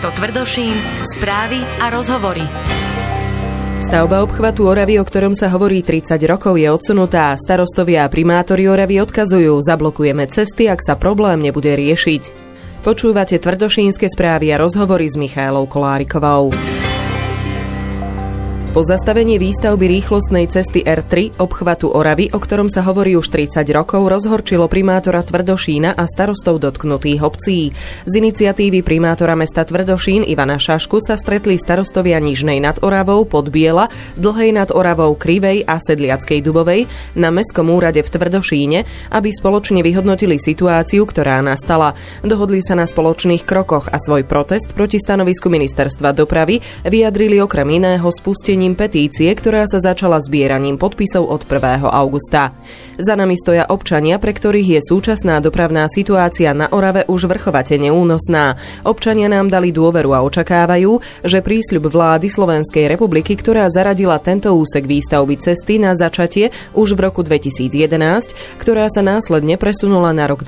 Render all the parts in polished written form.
Mesto Tvrdošín, správy a rozhovory. Stavba obchvatu Oravy, o ktorom sa hovorí 30 rokov, je odsunutá. Starostovia a primátori Oravy odkazujú: zablokujeme cesty, ak sa problém nebude riešiť. Počúvate Tvrdošínske správy a rozhovory s Michaelou Kolárikovou. Pozastavenie výstavby rýchlostnej cesty R3 obchvatu Oravy, o ktorom sa hovorí už 30 rokov, rozhorčilo primátora Tvrdošína a starostov dotknutých obcí. Z iniciatívy primátora mesta Tvrdošín Ivana Šašku sa stretli starostovia Nižnej nad Oravou, Podbiela, Dlhej nad Oravou, Krivej a Sedliackej Dubovej na mestskom úrade v Tvrdošíne, aby spoločne vyhodnotili situáciu, ktorá nastala. Dohodli sa na spoločných krokoch a svoj protest proti stanovisku ministerstva dopravy vyjadrili okrem iného spustením petície, ktorá sa začala zbieraním podpisov od 1. augusta. Za nami stoja občania, pre ktorých je súčasná dopravná situácia na Orave už vrchovate neúnosná. Občania nám dali dôveru a očakávajú, že prísľub vlády Slovenskej republiky, ktorá zaradila tento úsek výstavby cesty na začatie už v roku 2011, ktorá sa následne presunula na rok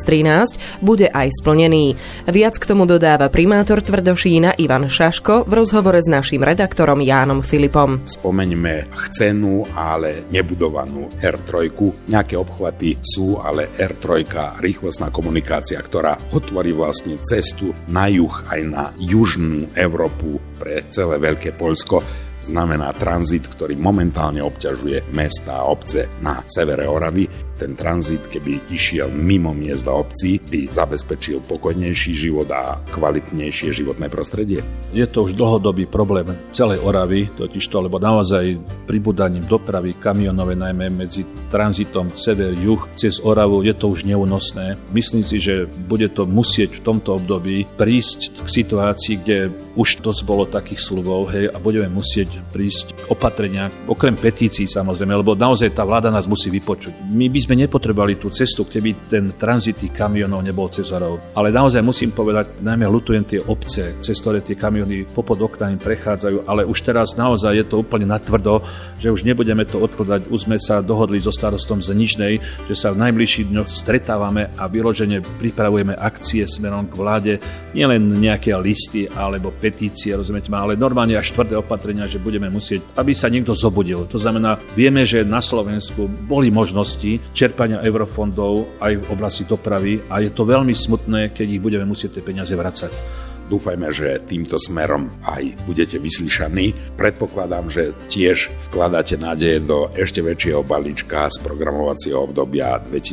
2013, bude aj splnený. Viac k tomu dodáva primátor Tvrdošína Ivan Šaško v rozhovore s naším redaktorom Jánom Filipom. Spomeňme chcenú, ale nebudovanú R3. Nejaké obchvaty sú, ale R3, rýchlostná komunikácia, ktorá otvorí vlastne cestu na juh aj na južnú Európu pre celé Veľké Poľsko, znamená tranzit, ktorý momentálne obťažuje mestá a obce na severe Oravy. Ten tranzit, keby išiel mimo miest a obcí, by zabezpečil pokojnejší život a kvalitnejšie životné prostredie. Je to už dlhodobý problém celej Oravy, totižto, lebo naozaj pribúdaním dopravy kamionovej, najmä medzi tranzitom sever-juh cez Oravu, je to už neúnosné. Myslím si, že bude to musieť v tomto období prísť k situácii, kde už dosť bolo takých sľubov, a budeme musieť prísť k opatrenia, okrem petícií samozrejme, lebo naozaj tá vláda nás musí vypočuť. My by sme nepotrebovali tú cestu, keby ten tranzit tých kamionov nebol cez Oravu. Ale naozaj musím povedať, najmä ľutujem tie obce, cez ktoré tie kamiony popod oknami prechádzajú, ale už teraz naozaj je to úplne natvrdo, že už nebudeme to odkladať. Už sme sa dohodli so starostom z Nižnej, že sa v najbližších dňoch stretávame a vyložene pripravujeme akcie smerom k vláde, nielen nejaké listy alebo petície, rozumiete ma, ale normálne až tvrdé opatrenia, že budeme musieť, aby sa niekto zobudil. To znamená, vieme, že na Slovensku boli možnosti čerpania eurofondov aj v oblasti dopravy a je to veľmi smutné, keď ich budeme musieť tie peniaze vracať. Dúfajme, že týmto smerom aj budete vyslyšaní. Predpokladám, že tiež vkladáte nádeje do ešte väčšieho balíčka z programovacieho obdobia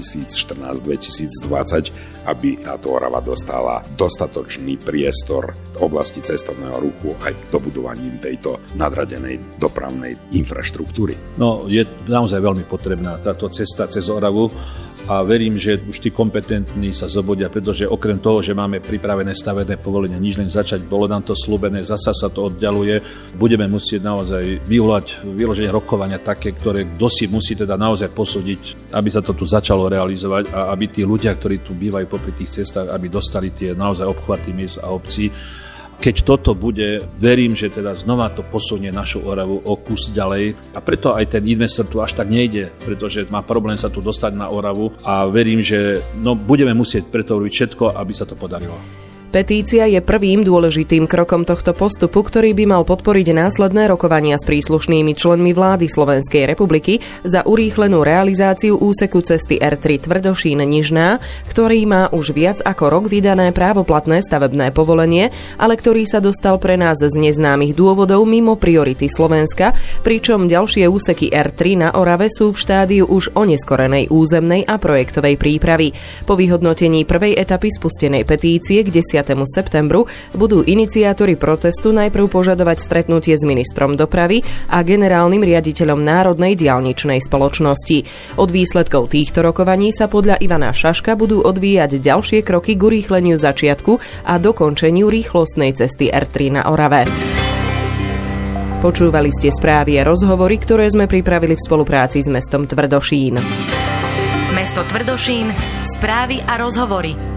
2014-2020, aby táto Orava dostala dostatočný priestor v oblasti cestovného ruchu aj dobudovaním tejto nadradenej dopravnej infraštruktúry. No, je naozaj veľmi potrebná táto cesta cez Oravu. A verím, že už tí kompetentní sa zobudia, pretože okrem toho, že máme pripravené stavebné povolenie, nič len začať, bolo nám to slúbené, zasa sa to oddialuje, budeme musieť naozaj vyvolať vyloženie rokovania také, ktoré kto si musí teda naozaj posúdiť, aby sa to tu začalo realizovať a aby tí ľudia, ktorí tu bývajú popri tých cestách, aby dostali tie naozaj obchvaty miest a obcí. Keď toto bude, verím, že teda znova to posunie našu Oravu o kus ďalej a preto aj ten investor tu až tak nejde, pretože má problém sa tu dostať na Oravu a verím, že budeme musieť preto robiť všetko, aby sa to podarilo. Petícia je prvým dôležitým krokom tohto postupu, ktorý by mal podporiť následné rokovania s príslušnými členmi vlády Slovenskej republiky za urýchlenú realizáciu úseku cesty R3 Tvrdošín-Nižná, ktorý má už viac ako rok vydané právoplatné stavebné povolenie, ale ktorý sa dostal pre nás z neznámych dôvodov mimo priority Slovenska, pričom ďalšie úseky R3 na Orave sú v štádiu už oneskorenej územnej a projektovej prípravy. Po vyhodnotení prvej etapy spustenej petície k 10. septembru budú iniciátori protestu najprv požadovať stretnutie s ministrom dopravy a generálnym riaditeľom Národnej diaľničnej spoločnosti. Od výsledkov týchto rokovaní sa podľa Ivana Šaška budú odvíjať ďalšie kroky k urýchleniu začiatku a dokončeniu rýchlostnej cesty R3 na Orave. Počúvali ste správy a rozhovory, ktoré sme pripravili v spolupráci s mestom Tvrdošín. Mesto Tvrdošín, správy a rozhovory.